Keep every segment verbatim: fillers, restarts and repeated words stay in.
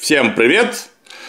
Всем привет!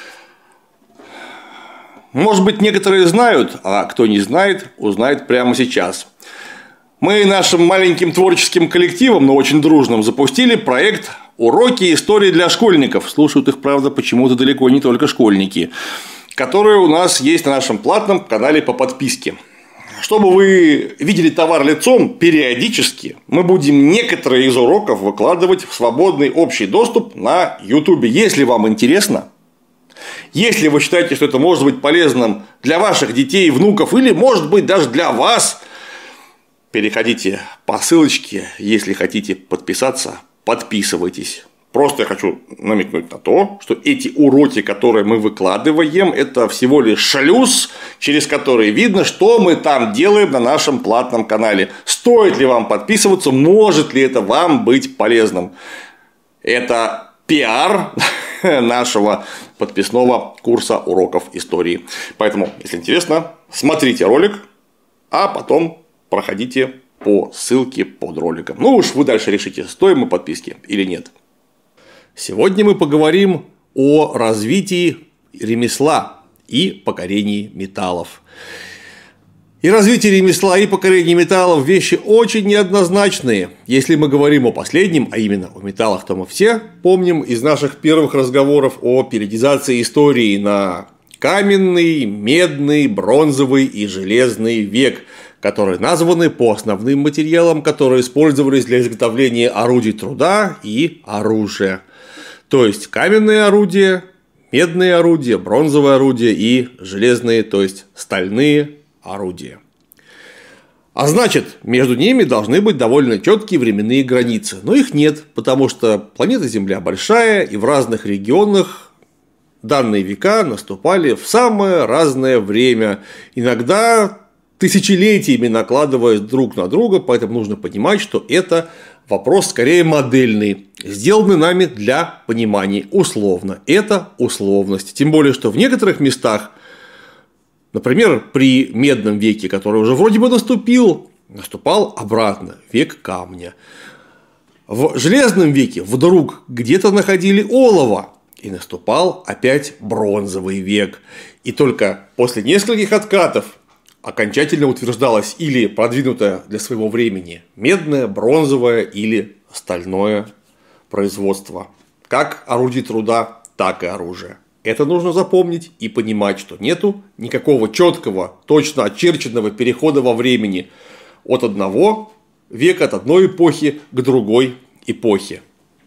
Может быть, некоторые знают, а кто не знает, узнает прямо сейчас. Мы нашим маленьким творческим коллективом, но очень дружным, запустили проект «Уроки истории для школьников». Слушают их, правда, почему-то далеко не только школьники, которые у нас есть на нашем платном канале по подписке. Чтобы вы видели товар лицом, периодически мы будем некоторые из уроков выкладывать в свободный общий доступ на YouTube. Если вам интересно, если вы считаете, что это может быть полезным для ваших детей, внуков или, может быть, даже для вас, переходите по ссылочке, если хотите подписаться, подписывайтесь. Просто я хочу намекнуть на то, что эти уроки, которые мы выкладываем, это всего лишь шлюз, через который видно, что мы там делаем на нашем платном канале. Стоит ли вам подписываться, может ли это вам быть полезным. Это пиар нашего подписного курса уроков истории. Поэтому, если интересно, смотрите ролик, а потом проходите по ссылке под роликом. Ну уж вы дальше решите, стоим мы подписки или нет. Сегодня мы поговорим о развитии ремесла и покорении металлов. И развитие ремесла и покорение металлов – вещи очень неоднозначные. Если мы говорим о последнем, а именно о металлах, то мы все помним из наших первых разговоров о периодизации истории на каменный, медный, бронзовый и железный век, которые названы по основным материалам, которые использовались для изготовления орудий труда и оружия. То есть каменные орудия, медные орудия, бронзовые орудия и железные, то есть стальные орудия. А значит, между ними должны быть довольно четкие временные границы. Но их нет, потому что планета Земля большая, и в разных регионах данные века наступали в самое разное время. Иногда тысячелетиями накладываясь друг на друга, поэтому нужно понимать, что это вопрос скорее модельный, сделанный нами для понимания условно. Это условность. Тем более, что в некоторых местах, например, при медном веке, который уже вроде бы наступил, наступал обратно век камня. В железном веке вдруг где-то находили олово, и наступал опять бронзовый век. И только после нескольких откатов окончательно утверждалось или продвинутое для своего времени медное, бронзовое или стальное производство. Как орудий труда, так и оружия. Это нужно запомнить и понимать, что нету никакого четкого, точно очерченного перехода во времени от одного века, от одной эпохи к другой эпохе.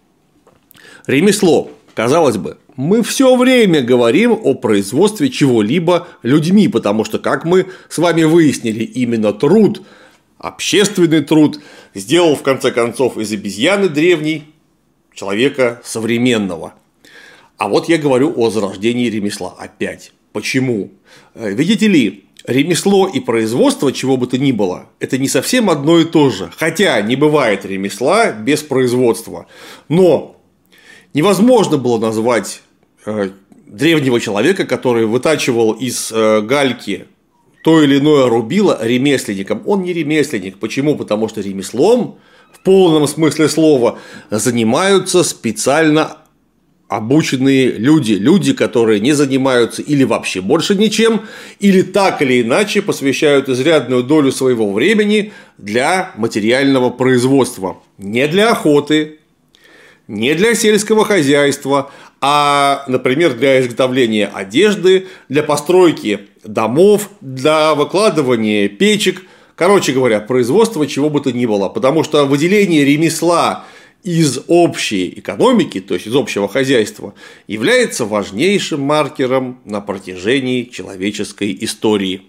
Ремесло. Казалось бы, мы все время говорим о производстве чего-либо людьми, потому что, как мы с вами выяснили, именно труд, общественный труд, сделал в конце концов из обезьяны древней человека современного. А вот я говорю о зарождении ремесла опять. Почему? Видите ли, ремесло и производство чего бы то ни было – это не совсем одно и то же. Хотя не бывает ремесла без производства. Но невозможно было назвать древнего человека, который вытачивал из гальки то или иное рубило, ремесленником. Он не ремесленник. Почему? Потому что ремеслом в полном смысле слова занимаются специально обученные люди. Люди, которые не занимаются или вообще больше ничем, или так или иначе посвящают изрядную долю своего времени для материального производства. Не для охоты, не для сельского хозяйства, а, например, для изготовления одежды, для постройки домов, для выкладывания печек. Короче говоря, производство чего бы то ни было. Потому что выделение ремесла из общей экономики, то есть из общего хозяйства, является важнейшим маркером на протяжении человеческой истории.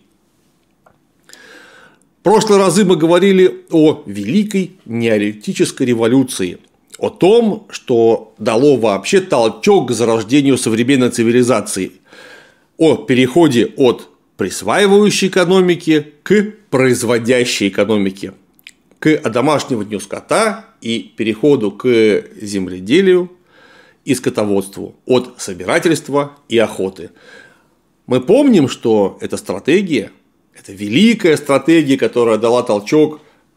В прошлые разы мы говорили о Великой неолитической революции. О том, что дало вообще толчок к зарождению современной цивилизации, о переходе от присваивающей экономики к производящей экономике, к одомашниванию скота и переходу к земледелию и скотоводству, от собирательства и охоты. Мы помним, что эта стратегия, это великая стратегия, которая дала толчок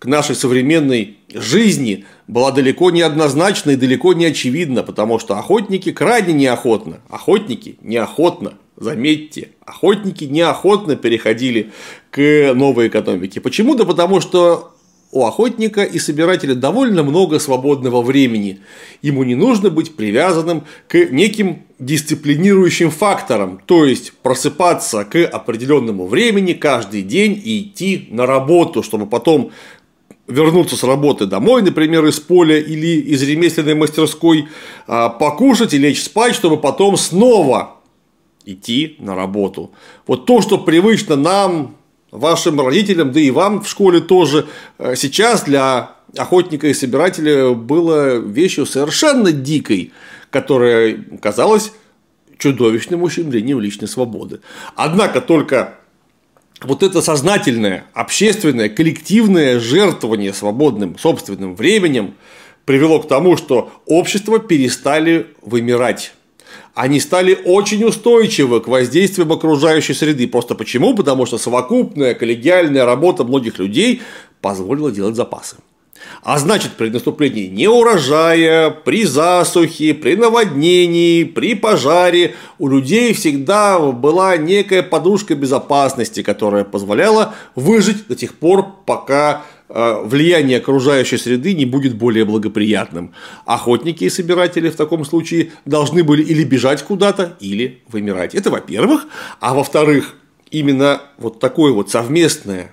к нашей современной жизни была далеко не однозначна и далеко не очевидна, потому что охотники крайне неохотно, охотники неохотно, заметьте, охотники неохотно переходили к новой экономике. Почему? Да потому что у охотника и собирателя довольно много свободного времени. Ему не нужно быть привязанным к неким дисциплинирующим факторам, то есть просыпаться к определенному времени каждый день и идти на работу, чтобы потом вернуться с работы домой, например, из поля или из ремесленной мастерской, покушать и лечь спать, чтобы потом снова идти на работу. Вот то, что привычно нам, вашим родителям, да и вам в школе тоже, сейчас для охотника и собирателя было вещью совершенно дикой, которая казалась чудовищным ущемлением личной свободы. Однако только вот это сознательное, общественное, коллективное жертвование свободным собственным временем привело к тому, что общества перестали вымирать. Они стали очень устойчивы к воздействиям окружающей среды. Просто почему? Потому что совокупная коллегиальная работа многих людей позволила делать запасы. А значит, при наступлении неурожая, при засухе, при наводнении, при пожаре у людей всегда была некая подушка безопасности, которая позволяла выжить до тех пор, пока влияние окружающей среды не будет более благоприятным. Охотники и собиратели в таком случае должны были или бежать куда-то, или вымирать. Это во-первых. А во-вторых, именно вот такое вот совместное,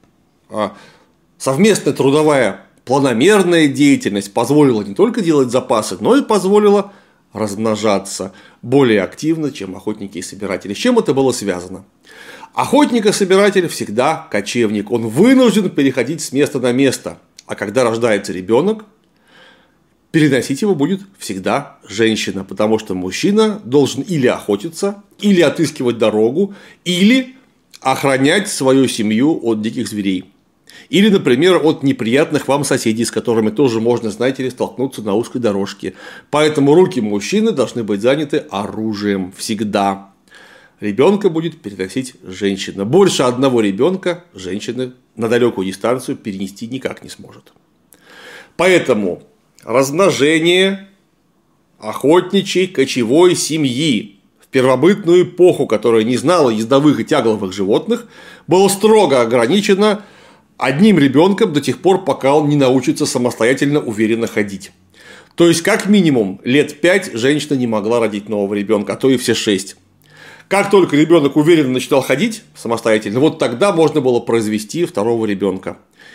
совместная трудовая планомерная деятельность позволила не только делать запасы, но и позволила размножаться более активно, чем охотники и собиратели. С чем это было связано? Охотник и собиратель всегда кочевник, он вынужден переходить с места на место, а когда рождается ребенок, переносить его будет всегда женщина, потому что мужчина должен или охотиться, или отыскивать дорогу, или охранять свою семью от диких зверей. Или, например, от неприятных вам соседей, с которыми тоже можно, знаете ли, столкнуться на узкой дорожке. Поэтому руки мужчины должны быть заняты оружием всегда. Ребенка будет переносить женщина. Больше одного ребенка женщина на далекую дистанцию перенести никак не сможет. Поэтому размножение охотничьей кочевой семьи в первобытную эпоху, которая не знала ездовых и тягловых животных, было строго ограничено одним ребенком до тех пор, пока он не научится самостоятельно уверенно ходить. То есть, как минимум, лет пять женщина не могла родить нового ребенка, а то и все шесть. Как только ребенок уверенно начинал ходить самостоятельно, вот тогда можно было произвести второго ребенка.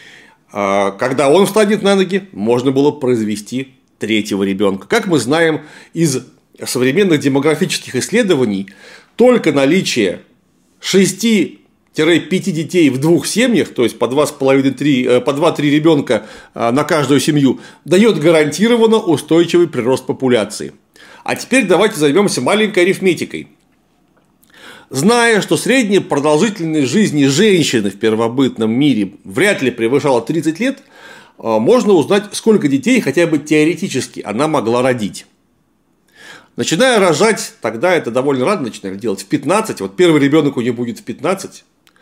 Когда он встанет на ноги, можно было произвести третьего ребенка. Как мы знаем из современных демографических исследований, только наличие шести-пяти детей в двух семьях, то есть по два-три ребенка на каждую семью, дает гарантированно устойчивый прирост популяции. А теперь давайте займемся маленькой арифметикой. Зная, что средняя продолжительность жизни женщины в первобытном мире вряд ли превышала тридцать лет, можно узнать, сколько детей хотя бы теоретически она могла родить. Начиная рожать, тогда это довольно рано начинали делать, в пятнадцать, вот первый ребенок у нее будет в пятнадцать,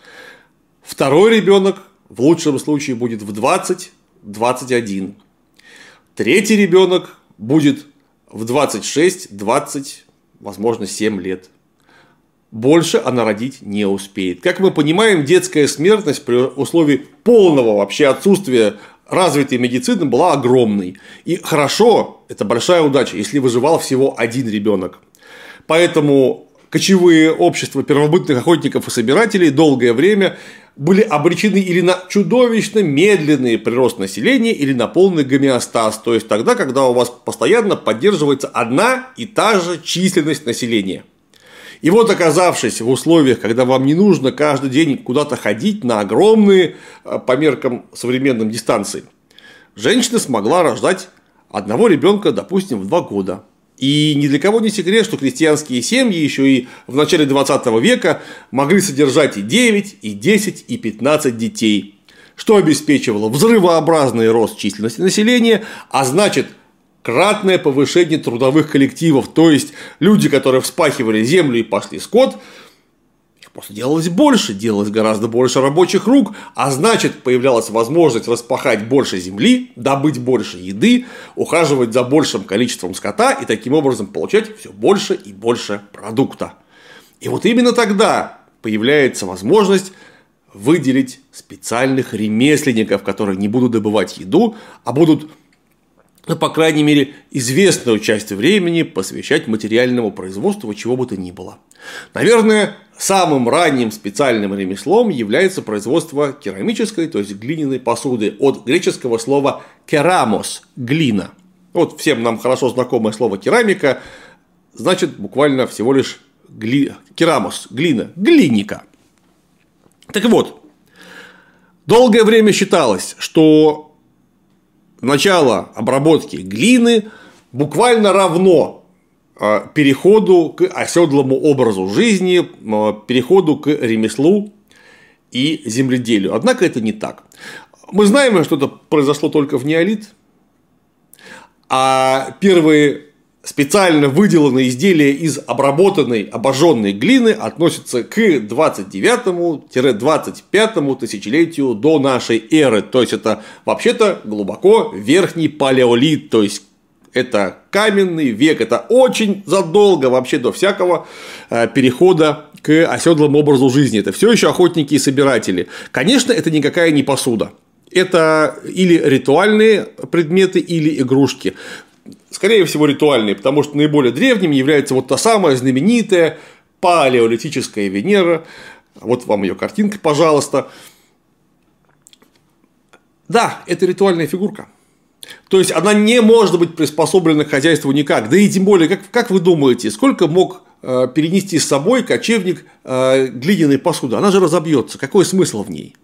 второй ребенок в лучшем случае будет в двадцать-двадцать один, третий ребенок будет в двадцать шесть-двадцать, возможно, семь лет. Больше она родить не успеет. Как мы понимаем, детская смертность при условии полного вообще отсутствия развитой медицины была огромной. И хорошо, это большая удача, если выживал всего один ребенок. Поэтому кочевые общества первобытных охотников и собирателей долгое время были обречены или на чудовищно медленный прирост населения, или на полный гомеостаз. То есть тогда, когда у вас постоянно поддерживается одна и та же численность населения. И вот, оказавшись в условиях, когда вам не нужно каждый день куда-то ходить на огромные, по меркам современным, дистанции, женщина смогла рождать одного ребенка, допустим, в два года. И ни для кого не секрет, что крестьянские семьи еще и в начале двадцатого века могли содержать и девять, и десять, и пятнадцать детей, что обеспечивало взрывообразный рост численности населения, а значит, кратное повышение трудовых коллективов, то есть люди, которые вспахивали землю и пасли скот, Просто делалось больше, делалось гораздо больше рабочих рук, а значит, появлялась возможность распахать больше земли, добыть больше еды, ухаживать за большим количеством скота и таким образом получать все больше и больше продукта. И вот именно тогда появляется возможность выделить специальных ремесленников, которые не будут добывать еду, а будут, ну, по крайней мере, известную часть времени посвящать материальному производству чего бы то ни было. Наверное, самым ранним специальным ремеслом является производство керамической, то есть глиняной посуды, от греческого слова керамос – глина. Вот всем нам хорошо знакомое слово керамика, значит буквально всего лишь гли... керамос – глина, глиника. Так вот, долгое время считалось, что начало обработки глины буквально равно переходу к оседлому образу жизни, переходу к ремеслу и земледелию. Однако это не так. Мы знаем, что это произошло только в неолит, а первые специально выделанные изделия из обработанной, обожженной глины относятся к двадцать девятому — двадцать пятому тысячелетию до нашей эры. То есть это вообще-то глубоко верхний палеолит, то есть это каменный век, это очень задолго вообще до всякого перехода к оседлому образу жизни. Это все еще охотники и собиратели. Конечно, это никакая не посуда. Это или ритуальные предметы, или игрушки. Скорее всего, ритуальные, потому что наиболее древним является вот та самая знаменитая палеолитическая Венера. Вот вам ее картинка, пожалуйста. Да, это ритуальная фигурка. То есть она не может быть приспособлена к хозяйству никак. Да и тем более, как, как вы думаете, сколько мог э, перенести с собой кочевник э, глиняной посуды? Она же разобьется. Какой смысл в ней?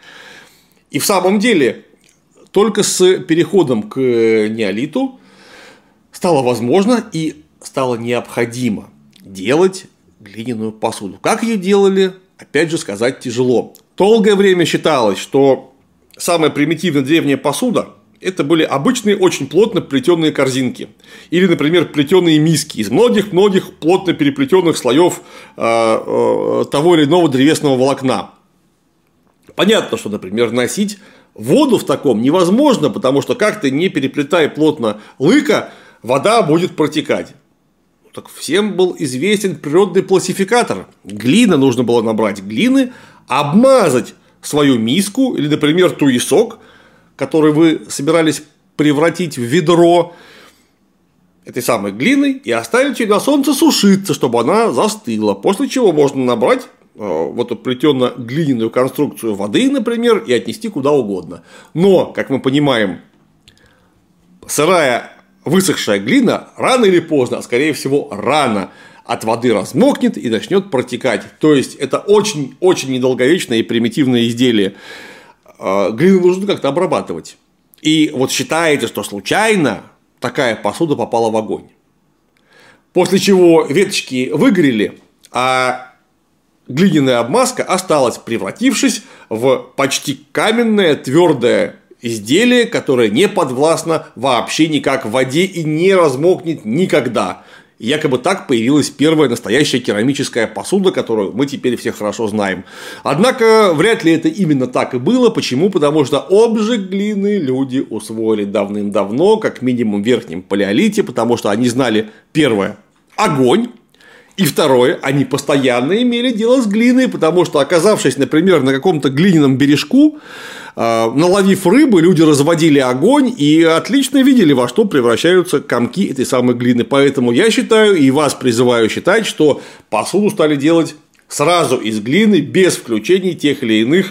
И в самом деле, только с переходом к неолиту стало возможно и стало необходимо делать глиняную посуду. Как ее делали, опять же, сказать тяжело. Долгое время считалось, что самая примитивная древняя посуда – это были обычные очень плотно плетеные корзинки. Или, например, плетеные миски из многих-многих плотно переплетенных слоев того или иного древесного волокна. Понятно, что, например, носить воду в таком невозможно, потому что как ты не переплетай плотно лыка, вода будет протекать. Так всем был известен природный пластификатор. Глина нужно было набрать глины, обмазать свою миску или, например, туесок, который вы собирались превратить в ведро, этой самой глиной и оставить ее на солнце сушиться, чтобы она застыла. После чего можно набрать вот эту плетенно-глиняную конструкцию воды, например, и отнести куда угодно. Но, как мы понимаем, сырая высохшая глина рано или поздно, а скорее всего рано, от воды размокнет и начнет протекать. То есть это очень-очень недолговечное и примитивное изделие. Глину нужно как-то обрабатывать. И вот считается, что случайно такая посуда попала в огонь. После чего веточки выгорели, а глиняная обмазка осталась, превратившись в почти каменное твердое изделие, которое не подвластно вообще никак в воде и не размокнет никогда. Якобы так появилась первая настоящая керамическая посуда, которую мы теперь все хорошо знаем. Однако вряд ли это именно так и было. Почему? Потому что обжиг глины люди усвоили давным-давно, как минимум в верхнем палеолите, потому что они знали, первое, огонь. И второе, они постоянно имели дело с глиной, потому что, оказавшись, например, на каком-то глиняном бережку, наловив рыбы, люди разводили огонь и отлично видели, во что превращаются комки этой самой глины. Поэтому я считаю и вас призываю считать, что посуду стали делать сразу из глины, без включения тех или иных,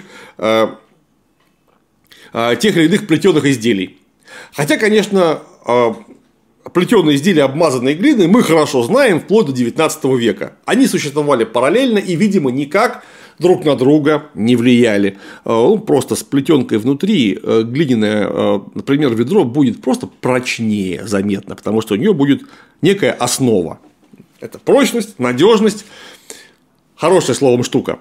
тех или иных плетеных изделий. Хотя, конечно, плетеные изделия, обмазанные глиной, мы хорошо знаем вплоть до девятнадцатого века. Они существовали параллельно и, видимо, никак друг на друга не влияли. Просто с плетенкой внутри глиняное, например, ведро будет просто прочнее заметно, потому что у нее будет некая основа. Это прочность, надежность, хорошая словом штука.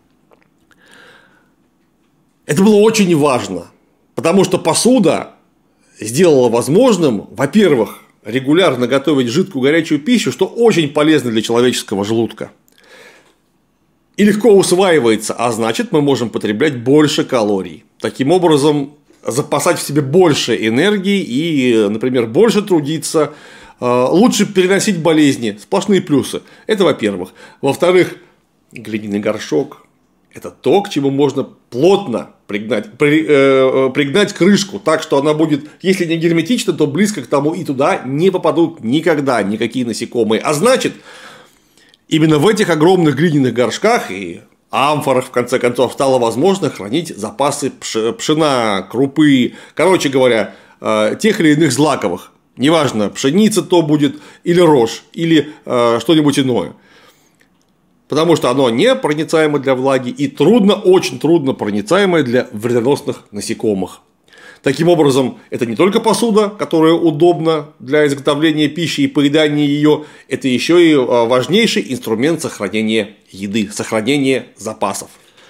Это было очень важно, потому что посуда сделала возможным, во-первых, регулярно готовить жидкую горячую пищу, что очень полезно для человеческого желудка. и легко усваивается, а значит, мы можем потреблять больше калорий. Таким образом, запасать в себе больше энергии и, например, больше трудиться, лучше переносить болезни, сплошные плюсы. Это во-первых. Во-вторых, глиняный горшок – это то, к чему можно плотно пригнать, при, э, пригнать крышку, так что она будет, если не герметична, то близко к тому, и туда не попадут никогда никакие насекомые. А значит, именно в этих огромных глиняных горшках и амфорах, в конце концов, стало возможно хранить запасы пшена, крупы, короче говоря, э, тех или иных злаковых. Неважно, пшеница то будет, или рожь, или э, что-нибудь иное. Потому что оно не проницаемо для влаги и трудно, очень трудно проницаемое для вредоносных насекомых. Таким образом, это не только посуда, которая удобна для изготовления пищи и поедания ее, это еще и важнейший инструмент сохранения еды, сохранения запасов.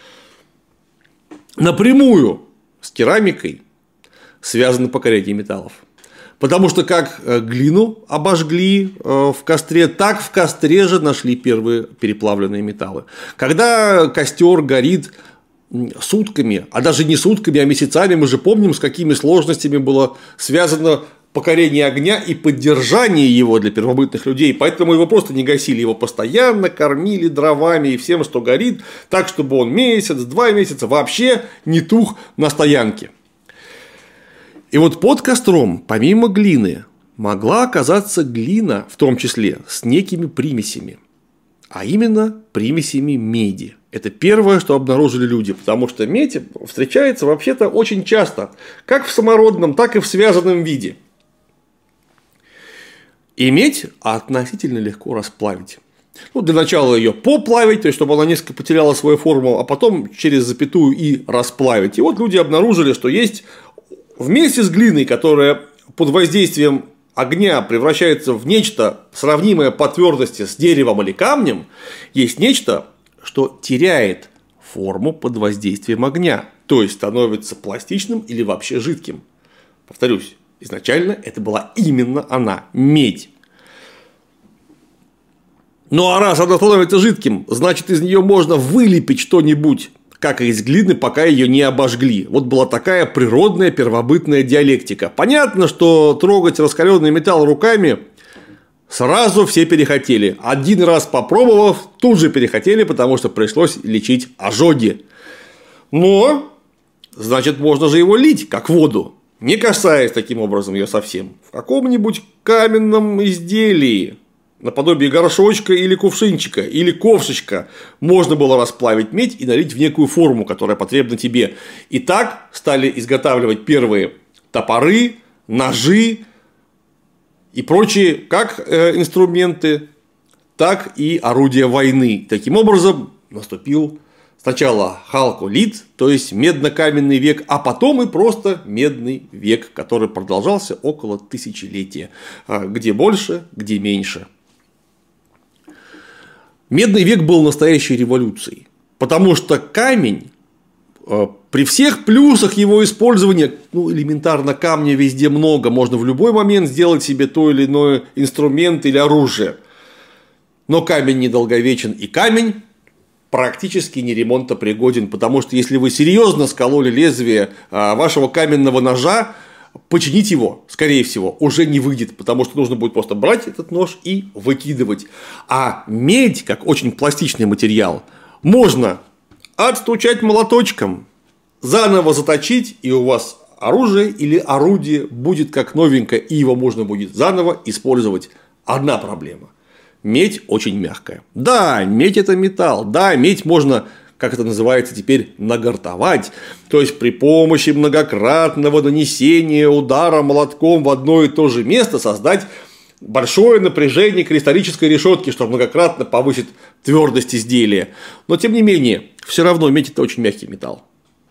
Напрямую с керамикой связано покорение металлов. Потому что как глину обожгли в костре, так в костре же нашли первые переплавленные металлы. Когда костер горит сутками, а даже не сутками, а месяцами, мы же помним, с какими сложностями было связано покорение огня и поддержание его для первобытных людей. Поэтому его просто не гасили, его постоянно кормили дровами и всем, что горит, так, чтобы он месяц, два месяца вообще не тух на стоянке. И вот под костром, помимо глины, могла оказаться глина, в том числе с некими примесями, а именно примесями меди. Это первое, что обнаружили люди, потому что медь встречается вообще-то очень часто, как в самородном, так и в связанном виде. И медь относительно легко расплавить. Ну, для начала ее поплавить, то есть чтобы она несколько потеряла свою форму, а потом через запятую и расплавить. И вот люди обнаружили, что есть вместе с глиной, которая под воздействием огня превращается в нечто сравнимое по твердости с деревом или камнем, есть нечто, что теряет форму под воздействием огня, то есть становится пластичным или вообще жидким. Повторюсь, изначально это была именно она, медь. Ну а раз она становится жидким, значит из нее можно вылепить что-нибудь, как и из глины, пока ее не обожгли. Вот была такая природная первобытная диалектика. Понятно, что трогать раскаленный металл руками сразу все перехотели. Один раз попробовав, тут же перехотели, потому что пришлось лечить ожоги. Но, значит, можно же его лить, как воду, не касаясь таким образом ее совсем. В каком-нибудь каменном изделии, наподобие горшочка или кувшинчика, или ковшечка, можно было расплавить медь и налить в некую форму, которая потребна тебе. И так стали изготавливать первые топоры, ножи и прочие как инструменты, так и орудия войны. Таким образом наступил сначала халколит, то есть медно-каменный век, а потом и просто медный век, который продолжался около тысячелетия, где больше, где меньше. Медный век был настоящей революцией, потому что камень, при всех плюсах его использования, ну, элементарно камня везде много, можно в любой момент сделать себе то или иной инструмент или оружие, но камень недолговечен, и камень практически не ремонтопригоден, потому что если вы серьезно скололи лезвие вашего каменного ножа, починить его, скорее всего, уже не выйдет, потому что нужно будет просто брать этот нож и выкидывать. А медь, как очень пластичный материал, можно отстучать молоточком, заново заточить, и у вас оружие или орудие будет как новенькое, и его можно будет заново использовать. Одна проблема. Медь очень мягкая. Да, медь – это металл. Да, медь можно, как это называется теперь, нагартовать, то есть при помощи многократного нанесения удара молотком в одно и то же место создать большое напряжение кристаллической решетки, что многократно повысит твердость изделия. Но тем не менее, все равно медь – это очень мягкий металл.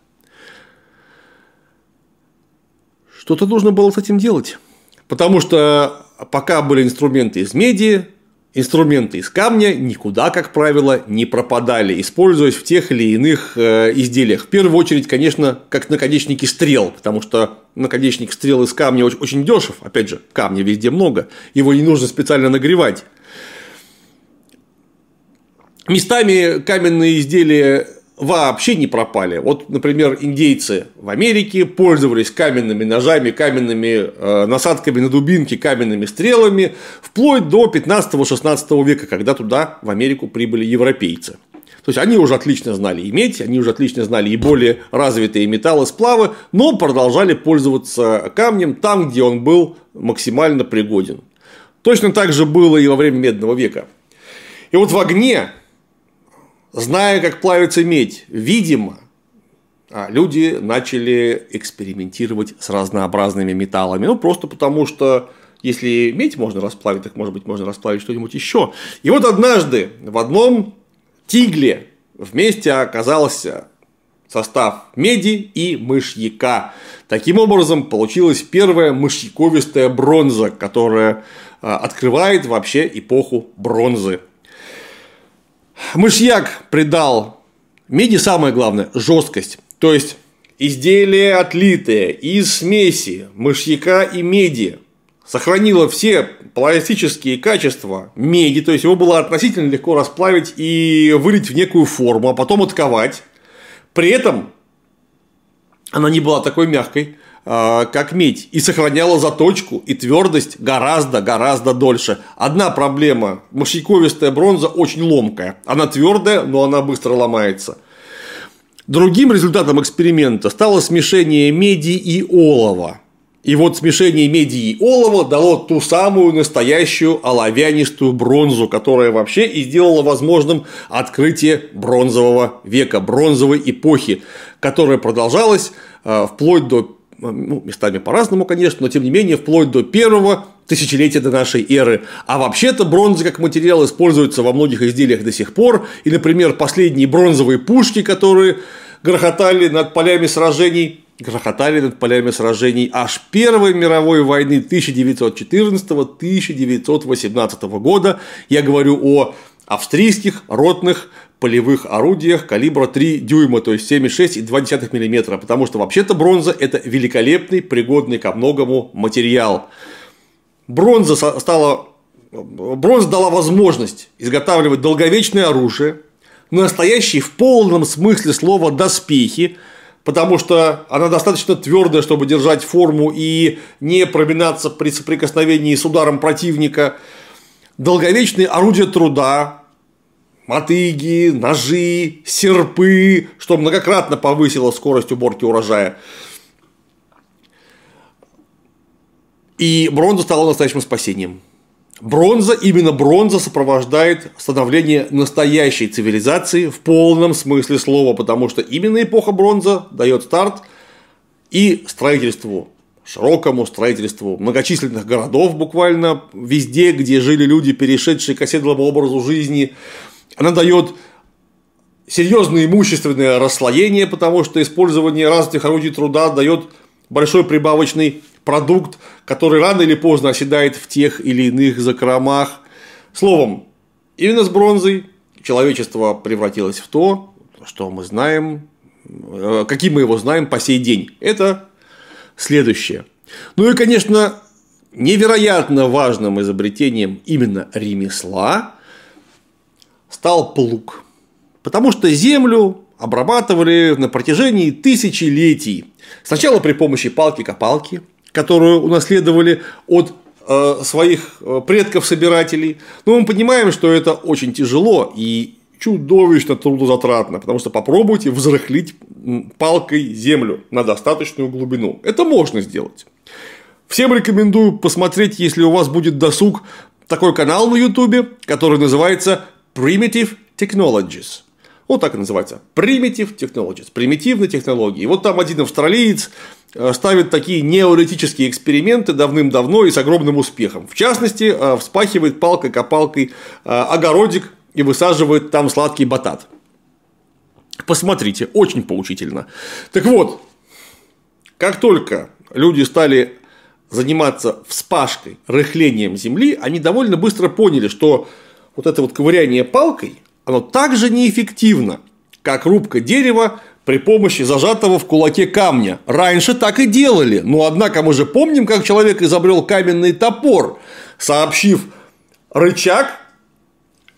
Что-то нужно было с этим делать, потому что пока были инструменты из меди, инструменты из камня никуда, как правило, не пропадали, используясь в тех или иных изделиях. В первую очередь, конечно, как наконечники стрел, потому что наконечник стрел из камня очень дешев. Опять же, камня везде много, его не нужно специально нагревать. местами каменные изделия вообще не пропали. Вот, например, индейцы в Америке пользовались каменными ножами, каменными э, насадками на дубинки, каменными стрелами вплоть до пятнадцатого-шестнадцатого века, когда туда, в Америку, прибыли европейцы. То есть они уже отлично знали и медь, они уже отлично знали и более развитые металлы, сплавы, но продолжали пользоваться камнем там, где он был максимально пригоден. Точно так же было и во время Медного века. И вот в огне, зная, как плавится медь, видимо, люди начали экспериментировать с разнообразными металлами. Ну, просто потому что если медь можно расплавить, так, может быть, можно расплавить что-нибудь еще. И вот однажды в одном тигле вместе оказался состав меди и мышьяка. Таким образом, получилась первая мышьяковистая бронза, которая открывает вообще эпоху бронзы. Мышьяк придал меди, самое главное, жесткость. То есть изделие, отлитое из смеси мышьяка и меди, сохранило все пластические качества меди, то есть его было относительно легко расплавить и вылить в некую форму, а потом отковать. При этом она не была такой мягкой, как медь, и сохраняла заточку и твердость гораздо-гораздо дольше. Одна проблема: мышьяковистая бронза очень ломкая. Она твердая, но она быстро ломается. Другим результатом эксперимента стало смешение меди и олова. И вот смешение меди и олова дало ту самую настоящую оловянистую бронзу, которая вообще и сделала возможным открытие бронзового века, бронзовой эпохи, которая продолжалась вплоть до, ну, местами по-разному, конечно, но тем не менее вплоть до первого тысячелетия до нашей эры. А вообще-то бронза как материал используется во многих изделиях до сих пор. И, например, последние бронзовые пушки, которые грохотали над полями сражений, грохотали над полями сражений аж Первой мировой войны тысяча девятьсот четырнадцатого — тысяча девятьсот восемнадцатого года. Я говорю о австрийских ротных полевых орудиях калибра три дюйма, то есть семь и шесть и два десятых миллиметра, потому что вообще-то бронза – это великолепный, пригодный ко многому материал. Бронза стала, бронза дала возможность изготавливать долговечное оружие, настоящие в полном смысле слова доспехи, потому что она достаточно твердая, чтобы держать форму и не проминаться при соприкосновении с ударом противника. Долговечные орудия труда, мотыги, ножи, серпы, что многократно повысило скорость уборки урожая. И бронза стала настоящим спасением. Бронза, именно бронза сопровождает становление настоящей цивилизации в полном смысле слова, потому что именно эпоха бронза дает старт и строительству, широкому строительству многочисленных городов буквально везде, где жили люди, перешедшие к оседлому образу жизни. Она дает серьезное имущественное расслоение, потому что использование развитых орудий труда дает большой прибавочный продукт, который рано или поздно оседает в тех или иных закромах. Словом, именно с бронзой человечество превратилось в то, что мы знаем, каким мы его знаем по сей день. Это следующее. Ну и, конечно, невероятно важным изобретением именно ремесла стал плуг. Потому что землю обрабатывали на протяжении тысячелетий. Сначала при помощи палки-копалки, которую унаследовали от э, своих предков-собирателей. Но мы понимаем, что это очень тяжело и чудовищно трудозатратно, потому что попробуйте взрыхлить палкой землю на достаточную глубину. Это можно сделать. Всем рекомендую посмотреть, если у вас будет досуг, такой канал на ютубе, который называется Primitive Technologies. Вот так и называется. Primitive Technologies. Примитивные технологии. И вот там один австралиец ставит такие неолитические эксперименты давным-давно и с огромным успехом. В частности, вспахивает палкой-копалкой огородик и высаживает там сладкий батат. Посмотрите, очень поучительно. Так вот, как только люди стали заниматься вспашкой, рыхлением земли, они довольно быстро поняли, что вот это вот ковыряние палкой, оно так же неэффективно, как рубка дерева при помощи зажатого в кулаке камня. Раньше так и делали, но однако мы же помним, как человек изобрел каменный топор, сообщив рычаг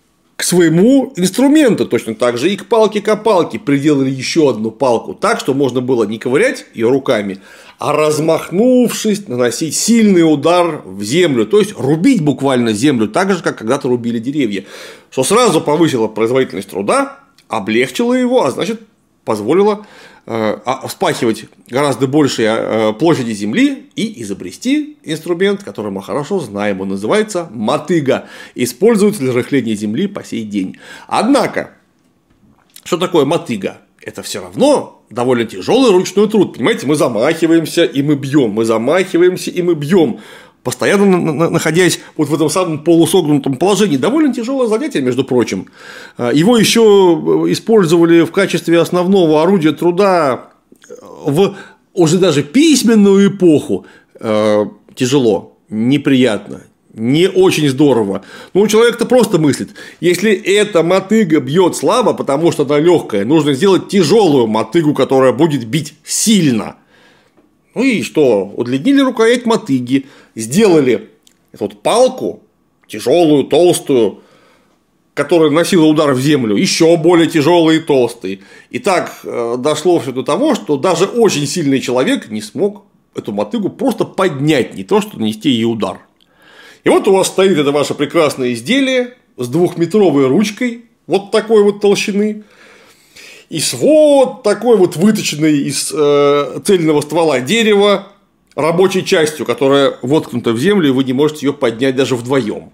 к своему инструменту, точно так же и к палке-копалке приделали еще одну палку, так, что можно было не ковырять ее руками, а размахнувшись, наносить сильный удар в землю, то есть рубить буквально землю, так же, как когда-то рубили деревья, что сразу повысило производительность труда, облегчило его, а значит, позволило вспахивать гораздо большие площади земли и изобрести инструмент, который мы хорошо знаем, он называется мотыга, используется для рыхления земли по сей день. Однако, что такое мотыга? Это все равно довольно тяжелый ручной труд, понимаете, мы замахиваемся и мы бьем, мы замахиваемся и мы бьем, постоянно находясь вот в этом самом полусогнутом положении. Довольно тяжелое занятие, между прочим. Его еще использовали в качестве основного орудия труда в уже даже письменную эпоху. Тяжело, неприятно, не очень здорово. Но человек-то просто мыслит, если эта мотыга бьет слабо, потому что она легкая, нужно сделать тяжелую мотыгу, которая будет бить сильно. Ну и что? Удлинили рукоять мотыги, сделали эту вот палку, тяжелую, толстую, которая носила удар в землю, еще более тяжелый и толстый. И так дошло все до того, что даже очень сильный человек не смог эту мотыгу просто поднять, не то что нанести ей удар. И вот у вас стоит это ваше прекрасное изделие с двухметровой ручкой, вот такой вот толщины, и с вот такой вот выточенной из э, цельного ствола дерева рабочей частью, которая воткнута в землю, и вы не можете ее поднять даже вдвоем.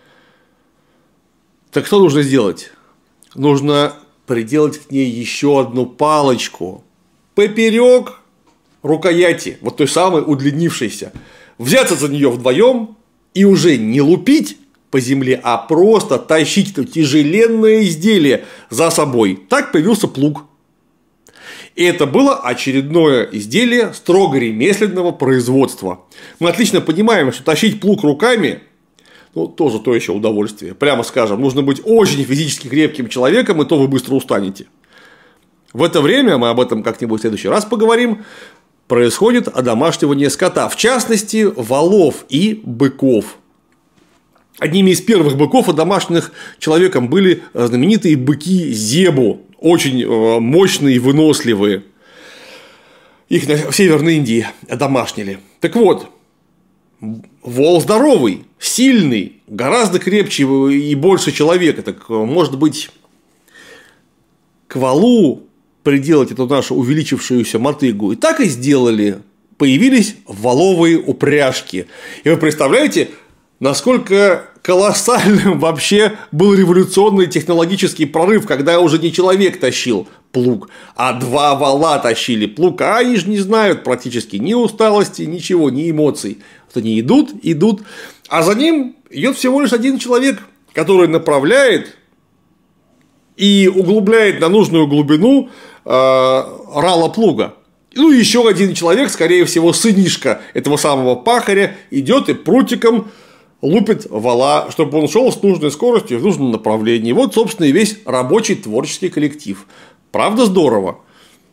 Так что нужно сделать? Нужно приделать к ней еще одну палочку поперек рукояти, вот той самой удлинившейся, взяться за нее вдвоем и уже не лупить по земле, а просто тащить это тяжеленное изделие за собой. Так появился плуг. И это было очередное изделие строго ремесленного производства. Мы отлично понимаем, что тащить плуг руками, ну, тоже то еще удовольствие. Прямо скажем, нужно быть очень физически крепким человеком, и то вы быстро устанете. В это время, мы об этом как-нибудь в следующий раз поговорим, происходит одомашнивание скота, в частности, волов и быков. Одними из первых быков, одомашненных человеком, были знаменитые быки Зебу, очень мощные и выносливые. Их в Северной Индии одомашнили. Так вот, вол здоровый, сильный, гораздо крепче и больше человека. Так, может быть, к волу приделать эту нашу увеличившуюся мотыгу. И так и сделали. Появились воловые упряжки. И вы представляете, насколько колоссальным вообще был революционный технологический прорыв, когда уже не человек тащил плуг, а два вола тащили плуг, а они же не знают практически ни усталости, ничего, ни эмоций. Вот они идут, идут, а за ним идет всего лишь один человек, который направляет и углубляет на нужную глубину э, рала плуга. Ну, и еще один человек, скорее всего, сынишка этого самого пахаря, идет и прутиком лупит вала, чтобы он шел с нужной скоростью в нужном направлении. Вот, собственно, и весь рабочий творческий коллектив. Правда, здорово.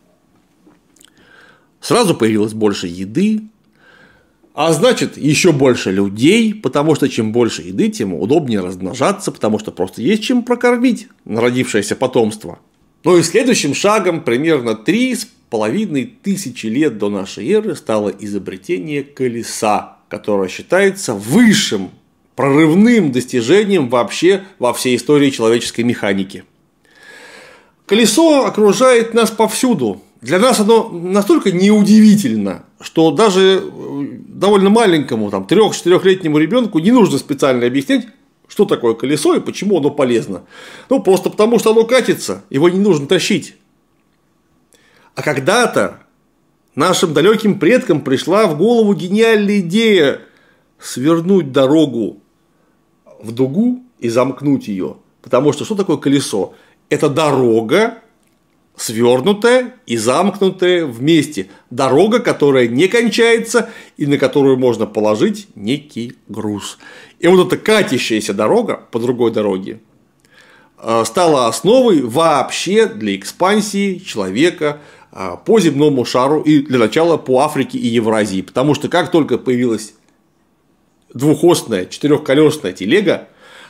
Сразу появилось больше еды, а значит, еще больше людей, потому что чем больше еды, тем удобнее размножаться, потому что просто есть чем прокормить народившееся потомство. Ну и следующим шагом, примерно три с половиной тысячи лет до нашей эры, стало изобретение колеса, которое считается высшим прорывным достижением вообще во всей истории человеческой механики. Колесо окружает нас повсюду. Для нас оно настолько неудивительно, что даже довольно маленькому, там, трёх-четырёхлетнему ребенку не нужно специально объяснять, что такое колесо и почему оно полезно. Ну, просто потому, что оно катится, его не нужно тащить. А когда-то нашим далеким предкам пришла в голову гениальная идея свернуть дорогу в дугу и замкнуть ее. Потому что что такое колесо? Это дорога, свернутая и замкнутая вместе. Дорога, которая не кончается и на которую можно положить некий груз. И вот эта катящаяся дорога по другой дороге стала основой вообще для экспансии человека по земному шару и для начала по Африке и Евразии. Потому что как только появилась двухосная четырехколесная телега,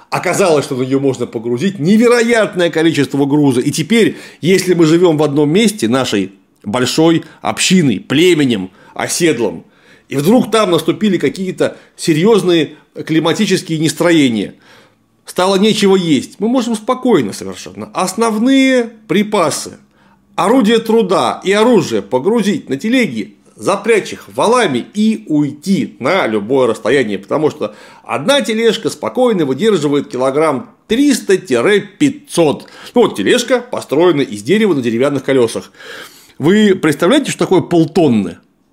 Оказалось, что на нее можно погрузить невероятное количество груза. И теперь, если мы живем в одном месте нашей большой общиной, племенем оседлым, и вдруг там наступили какие-то серьезные климатические нестроения, стало нечего есть, мы можем спокойно совершенно основные припасы, орудия труда и оружие погрузить на телеги, запрячь их валами и уйти на любое расстояние, потому что одна тележка спокойно выдерживает килограмм триста - пятьсот. Ну вот тележка построена из дерева на деревянных колесах. Вы представляете, что такое полтонны?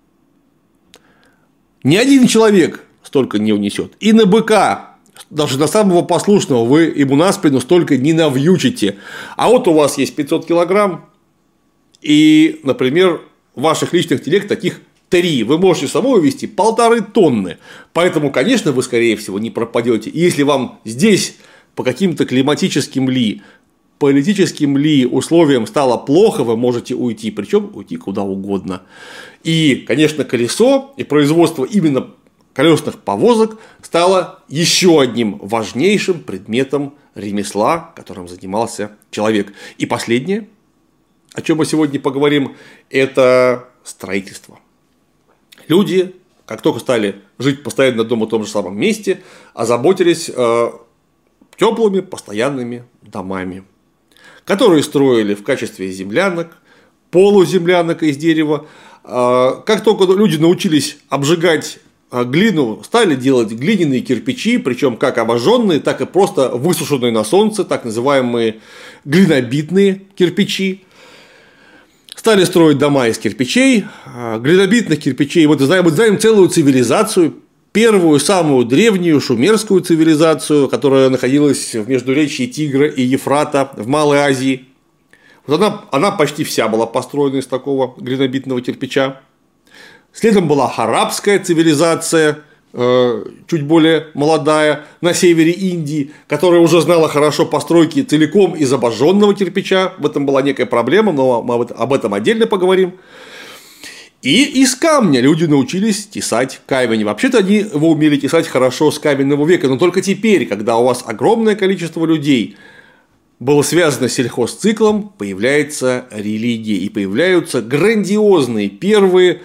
Ни один человек столько не унесет. И на быка, даже на самого послушного, вы ему на спину столько не навьючите. А вот у вас есть пятьсот килограмм, и, например, ваших личных телег таких три. Вы можете с собой увезти полторы тонны. Поэтому, конечно, вы, скорее всего, не пропадете. И если вам здесь по каким-то климатическим ли, политическим ли условиям стало плохо, вы можете уйти. Причем уйти куда угодно. И, конечно, колесо и производство именно колесных повозок стало еще одним важнейшим предметом ремесла, которым занимался человек. И последнее, о чем мы сегодня поговорим, это строительство. Люди, как только стали жить постоянно дома в том же самом месте, озаботились теплыми постоянными домами, которые строили в качестве землянок, полуземлянок из дерева. Как только люди научились обжигать глину, стали делать глиняные кирпичи, причем как обожженные, так и просто высушенные на солнце, так называемые глинобитные кирпичи. Стали строить дома из кирпичей, глинобитных кирпичей. Вот знаем, знаем целую цивилизацию, первую, самую древнюю шумерскую цивилизацию, которая находилась в междуречии Тигра и Ефрата в Малой Азии. Вот она, она почти вся была построена из такого глинобитного кирпича. Следом была харабская цивилизация, чуть более молодая, на севере Индии, которая уже знала хорошо постройки целиком из обожженного кирпича. В этом была некая проблема, но мы об этом отдельно поговорим. И из камня люди научились тесать камень. Вообще-то они его умели тесать хорошо с каменного века, но только теперь, когда у вас огромное количество людей было связано с сельхозциклом, появляется религия и появляются грандиозные первые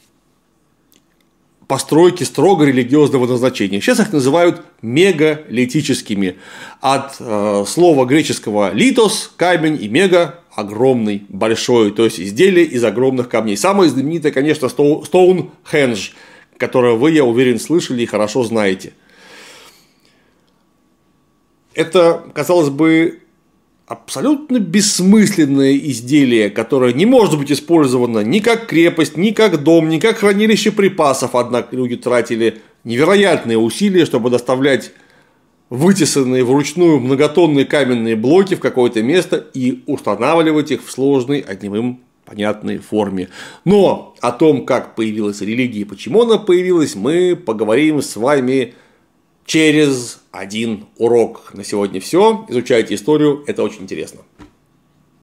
постройки строго религиозного назначения. Сейчас их называют мегалитическими. От э, слова греческого литос – камень, и мега – огромный, большой, то есть изделие из огромных камней. Самое знаменитое, конечно, Стоунхендж, которое вы, я уверен, слышали и хорошо знаете. Это, казалось бы, абсолютно бессмысленное изделие, которое не может быть использовано ни как крепость, ни как дом, ни как хранилище припасов, однако люди тратили невероятные усилия, чтобы доставлять вытесанные вручную многотонные каменные блоки в какое-то место и устанавливать их в сложной, одним им понятной форме. Но о том, как появилась религия и почему она появилась, мы поговорим с вами через один урок. На сегодня все. Изучайте историю, это очень интересно.